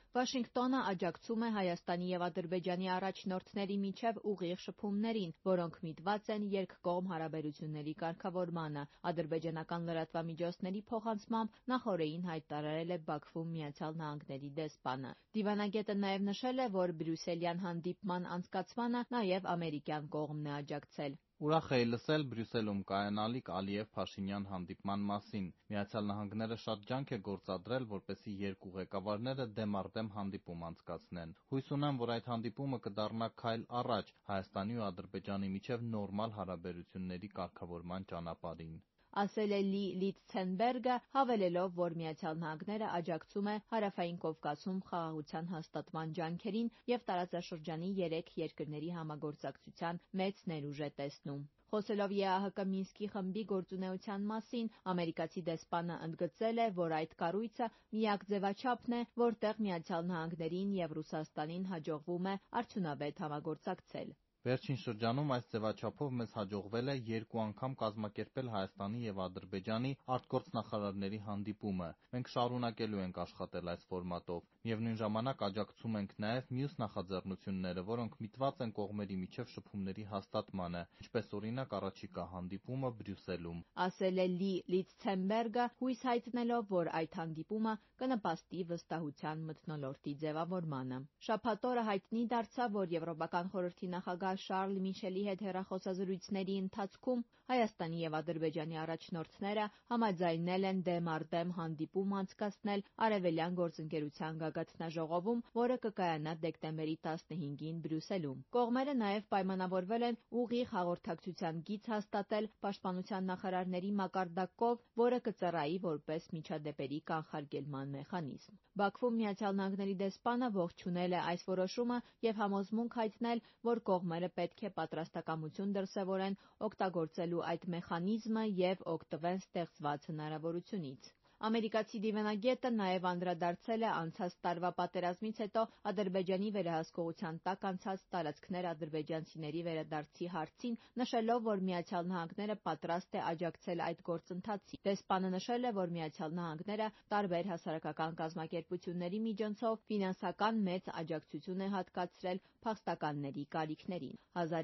Վաշինգտոնը աջակցում է Հայաստանի և Ադրբեջանի առաջնորդների միջև ուղիղ շփումներին, որոնք միտված են երկկողմ հարաբերությունների կարգավորմանը։ Ադրբեջանական լրատվամիջոցների փոխանցմամբ նախօրեին հայտարարել է Բաքվում ԱՄՆ դեսպանը։ Դիվանագետը նաև նշել է, որ բրյուսելյան հանդիպման անցկացմանը նաև ամերիկյան կողմն է աջակցել։ Ուրախ էի լսել Բրյուսելում կայանալիք Ալիև-Փաշինյան հանդիպման մասին։ ԱՄՆ-ը շատ ջանք է գործադրել, որպեսզի երկու ղեկավարները դեմ առ դեմ հանդիպում անցկացնեն։ Հույս ունեմ, որ այդ հանդիպումը կդառնա քայլ առաջ Հայաստանի ու Ադրբեջանի միջև նորմալ հարաբերությունների կարգավորման ճանապարհին։ Ասել է Լի Լիցցենբերգը, հավելելով, որ ԱՄՆ-ն աջակցում է Հարավային Կովկասում խաղաղության հաստատման ջանքերին և տարածաշրջանի 3 երկրների համագործակցության մեծ ներուժ է տեսնում։ Խոսելով ԵԱՀԿ Մինսկի խմբի գործունեության մասին, ամերիկացի դեսպանը ընդգծել է, որ այդ կառույցը միակ ձևաչափն է, որտեղ ԱՄՆ-ին և Ռուսաստանին հաջողվում է արդյունավետ համագործակցել։ Վերջին շրջանում այս ձևաչափով մեզ հաջողվել է 2 անգամ կազմակերպել Հայաստանի և Ադրբեջանի արտգործնախարարների հանդիպումը։ Մենք շարունակելու ենք աշխատել այս ֆորմատով։ Միևնույն ժամանակ աջակցում ենք նաև մյուս նախաձեռնությունները, որոնք միտված են կողմերի միջև շփումների հաստատմանը, ինչպես օրինակ առաջիկա հանդիպումը Բրյուսելում։ Ասել է Լի Լիցցենբերգը, հույս հայտնելով, որ այդ հանդիպումը կնպաստի վստահության մթնոլորտի ձևավորմանը։ Շաբաթ օրը հայտնի դարձավ, որ Եվրոպական խորհրդի նախագահ Շարլ Միշելի հետ հեռախոսազրույցների ընթացքում Հայաստանի և Ադրբեջանի առաջնորդները համաձայնել են դեմ առ դեմ հանդիպում անցկացնել Արևելյան գործընկերության գագաթնաժողովում, որը կկայանա դեկտեմբերի 15-ին Բրյուսելում։ Կողմերը նաև պայմանավորվել են ուղիղ հաղորդակցության գիծ հաստատել պաշտպանության նախարարների մակարդակով, որը կծառայի որպես միջադեպերի կանխարգելման մեխանիզմ։ Բաքվում ԱՄՆ դեսպանը ողջունել է այս որոշումը և համոզմունք հայտնել, որ կողմերը պետք է պատրաստակամություն դրսևորեն օգտագործելու այդ մեխանիզմը և օգտվեն ստեղծված հնարավորությունից։ Ամերիկացի դիվանագետը նաև անդրադարձել է անցած տարվա պատերազմից հետո Ադրբեջանի վերահսկողության տակ անցած տարածքներ ադրբեջանցիների վերադարձի հարցին, նշելով, որ ԱՄՆ-ն պատրաստ է աջակցել այդ գործընթացին։ Դեսպանը նշել է, որ ԱՄՆ-ն տարբեր հասարակական կազմակերպությունների միջոցով ֆինանսական մեծ աջակցություն է հատկացրել փախստականների կարիքներին։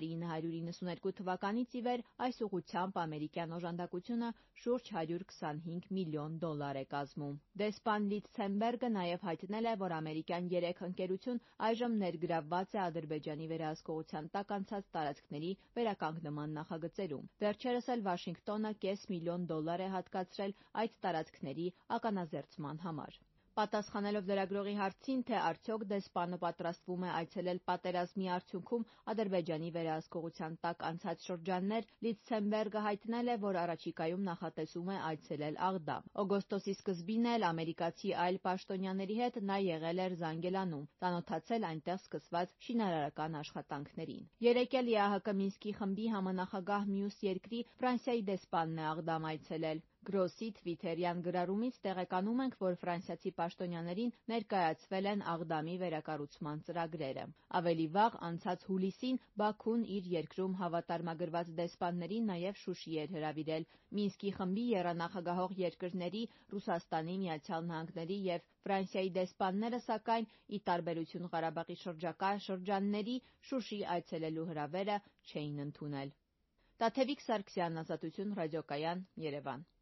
1992 թվականից ի վեր այս ուղղությամբ ամերիկյան օժանդակությունը շուրջ $125 միլիոն է կազմում։ Դեսպան Լիցցենբերգը նաև հայտնել է, որ ամերիկյան 3 ընկերություն այժմ ներգրավված է Ադրբեջանի վերահսկողության տակ անցած տարածքների վերականգնման նախագծերում։ Վերջերս էլ Վաշինգտոնը $500,000 է հատկացրել այդ տարածքների ականազերծման համար։ Պատասխանելով լրագրողի հարցին, թե արդյոք դեսպանը պատրաստվում է այցելել պատերազմի արդյունքում Ադրբեջանի վերահսկողության տակ անցած շրջաններ, Լիցցենբերգը հայտնել է, որ առաջիկայում նախատեսում է այցելել Աղդամ։ Օգոստոսի սկզբին էլ ամերիկացի այլ պաշտոնյաների հետ նա եղել էր Զանգելանում, ծանոթացել այնտեղ սկսված շինարարական աշխատանքներին։ Երեկ էլ ԵԱՀԿ Մինսկի խմբի համանախագահ մյուս երկրի Ֆրանսիայի դեսպանն է Աղդամ այցելել։ Գրոսի թվիթերյան գրառումից տեղեկանում ենք, որ ֆրանսիացի պաշտոնյաներին ներկայացվել են Աղդամի վերակառուցման ծրագրերը։ Ավելի վաղ, անցած հուլիսին, Բաքուն իր երկրում հավատարմագրված դեսպաններին նաև Շուշի էր հրավիրել։ Մինսկի խմբի եռանախագահող երկրների Ռուսաստանի, ԱՄՆ-ի և Ֆրանսիայի դեսպանները, սակայն, ի տարբերություն Ղարաբաղի շրջակա շրջանների, Շուշի այցելելու հրավերը չէին ընդունել։ Տաթևիկ Սարգսյան, Ազատություն ռադիոկայան, Երևան։